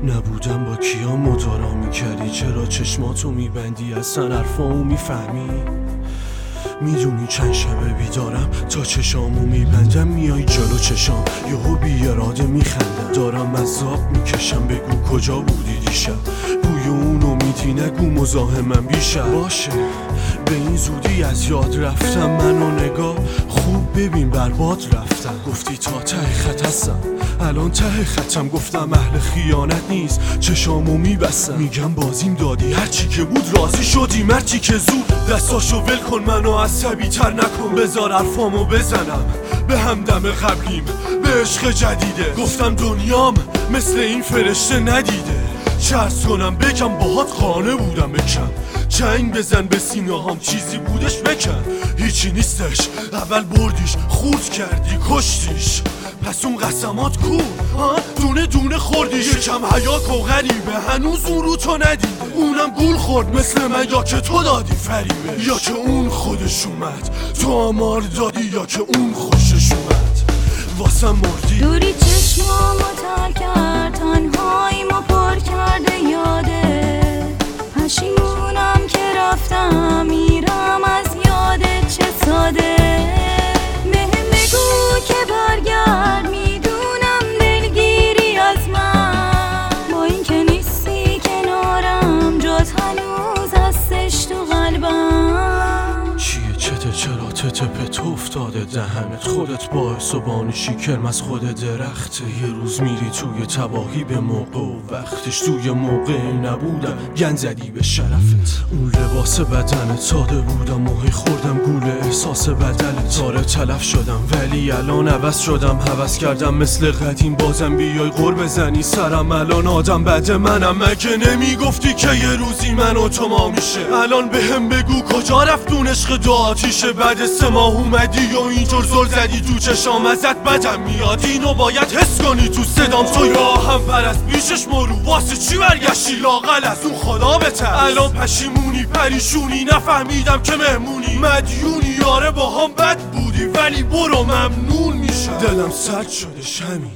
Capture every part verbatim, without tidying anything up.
نبودم با کیا مدارا میکردی، چرا چشماتو میبندی اصلا حرفامو میفهمی؟ میدونی چند شبه بیدارم تا چشامو میبندم میای جلو چشام یهو بی اراده میخندم، دارم عذاب میکشم بگو کجا بودی دیشب، بوی اونو میدی نگو مزاحمم بیشتر باشه، به این زودی از یاد رفتم منو نگاه خوب ببین برباد رفتم، گفتی تا ته خط هستم الان ته خطم، گفتم اهل خیانت نیست چشامو میبستم، میگم بازیم دادی هرچی که بود راضی شدی، مرچی که زود دستاشو ول کن منو عصبی تر نکن، بذار حرفامو بزنم به همدم قبلیم به عشق جدیده، گفتم دنیام مثل این فرشته ندیده، چرس کنم بگم باهات قانه بودم بکن، چنگ بزن به سینه هم چیزی بودش بکن، هیچی نیستش اول بردیش خورد کردی کشتیش، پس اون قسمات کو ها دونه دونه خوردی، یکم حیاک و غریبه هنوز اون رو تو ندیده، اونم گول خورد مثل من یا که تو دادی فریبه، یا که اون خودش اومد تو آمار دادی یا که اون خوشش اومد واسم مردی. دوری چشمامو تر کرد تنهاییمو پر کرده یاده، پشیمونم که رفتم میرم از یادت چه ساده، بهم بگو که برگرد میدونم دلگیری از من، با این که نیستی کنارم جات هنوز هستش تو قلبم، چیه چته چرا تته پت افتاده دهنت، خودت باعث و بانشی کرم از خود درخته، یه روز میری توی تباهی به موقع و وقتش توی موقع نبودم گن زدی به شرفت، اون لباس بدنت ساده بودم و هی خوردم گوله احساس بدلت، تاره تلف شدم ولی الان عوض شدم، هوس کردم مثل قدیم بازم بیای غر بزنی سرم، الان آدم بد منم، مگه نمیگفتی که یه روزی من و تو ما میشه، الان بهم بگو کجا رفت اون عشق دو آتیشه، بعد سه ماه اومدی و اینجور زل زدی تو چشام، ازت بدم میاد اینو باید حس کنی تو صدام، تو یا هم پرست بیشش مرو واسه چی برگشتی لاغل از اون خدا بترس، الان پشیمونی پریشونی نفهمیدم که مهمونی مدیونی، یاره با هم بد بودی ولی برو ممنون میشم، دلم سرد شدش همین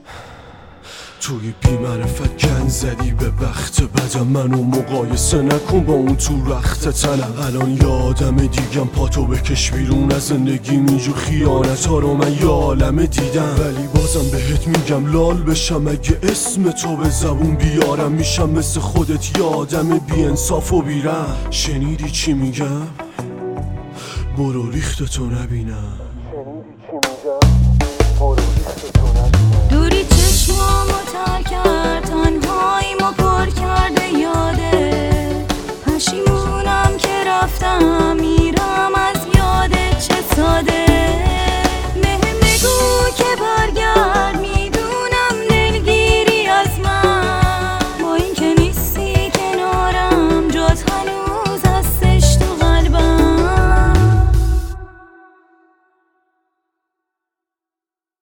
توی بی معرفت گن زدی به بخت بدم، منو مقایسه نکن با اون تو رخت تنم، الان یادم دیگم پاتو بکش بیرون از زندگی اینجور خیانت ها رو من یه عالمه دیدم، ولی بازم بهت میگم لال بشم اگه اسم تو به زبون بیارم، میشم مثل خودت یه آدم بی انصاف و بیرم، شنیدی چی میگم؟ برو ریختتو نبینم، شنیدی چی میگم؟ برو